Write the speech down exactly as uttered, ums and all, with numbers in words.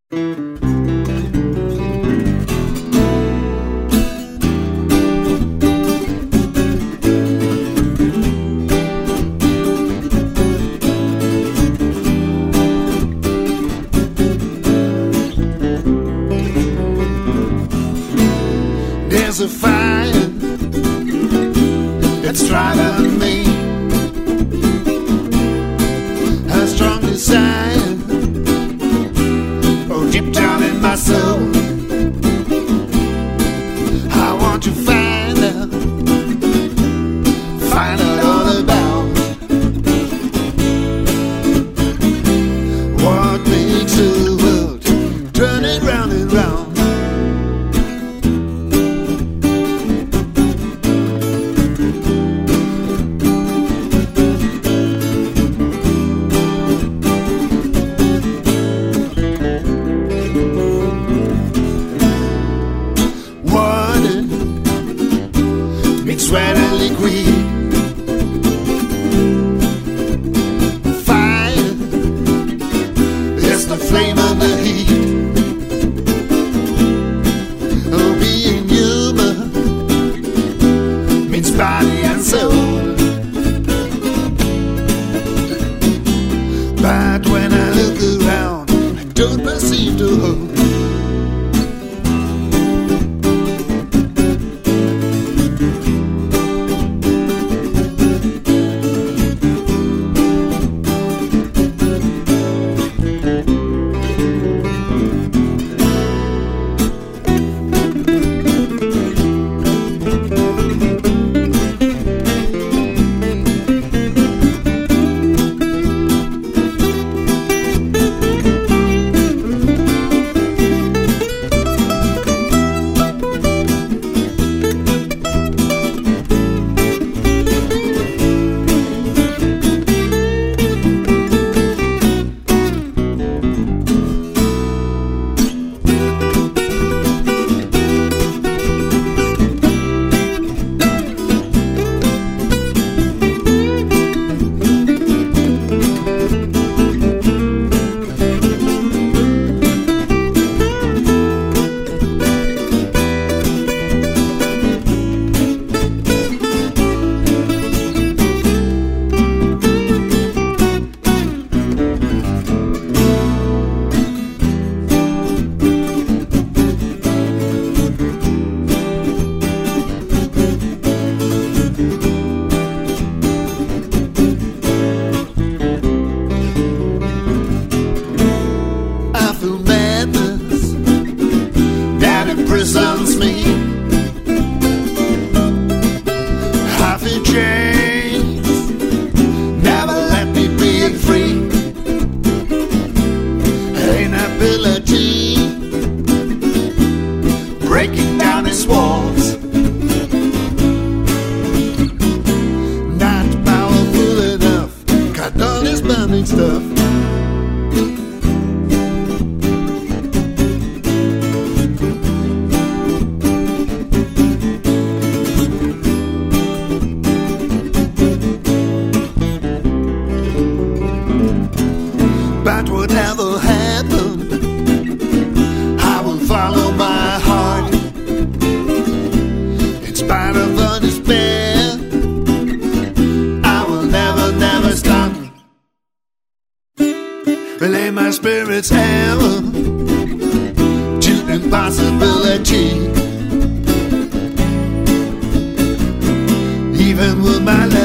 There's a fire that's driving me, a strong desire, oh, deep down in my soul. I want to find out, find out all about what makes the world turn it round and round. Sweat and liquid, fire is the flame of the heat. Oh, being human means body and soul. But when I look around, I don't perceive the whole. Imprisons me, half in chains, never let me be free. Inability, breaking down its walls, not powerful enough, got all this burning stuff. But whatever happened, I will follow my heart. In spite of the despair, I will never, never stop. Relay my spirits ever to impossibility. Even with my life